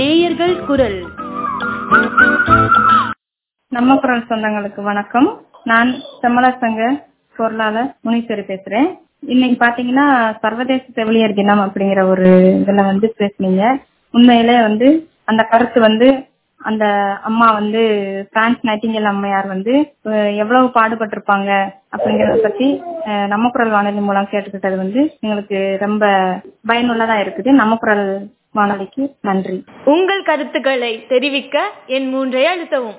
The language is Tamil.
நேயர்கள் குரல். நம்ம குரல் சொந்தங்களுக்கு வணக்கம். நான் செம்மலர் சங்க பொருளாளர் முனீஸ்வரி பேசுறேன். இன்னைக்கு பாத்தீங்கன்னா சர்வதேச செவிலியர் தினம் அப்படிங்கிற ஒரு இதுல பேசுனீங்க. உண்மையிலே அந்த கருத்து அந்த அம்மா பிரான்ஸ் நைட்டிங்கேல் அம்மையார் எவ்வளவு பாடுபட்டிருப்பாங்க அப்படிங்கறத பத்தி நம்ம குரல் வானொலி மூலம் கேட்டுக்கிட்டது எங்களுக்கு ரொம்ப பயனுள்ளதா இருக்குது. நம்ம குரல் வானொலிக்கு நன்றி. உங்கள் கருத்துக்களை தெரிவிக்க என் 3 அழுத்தவும்.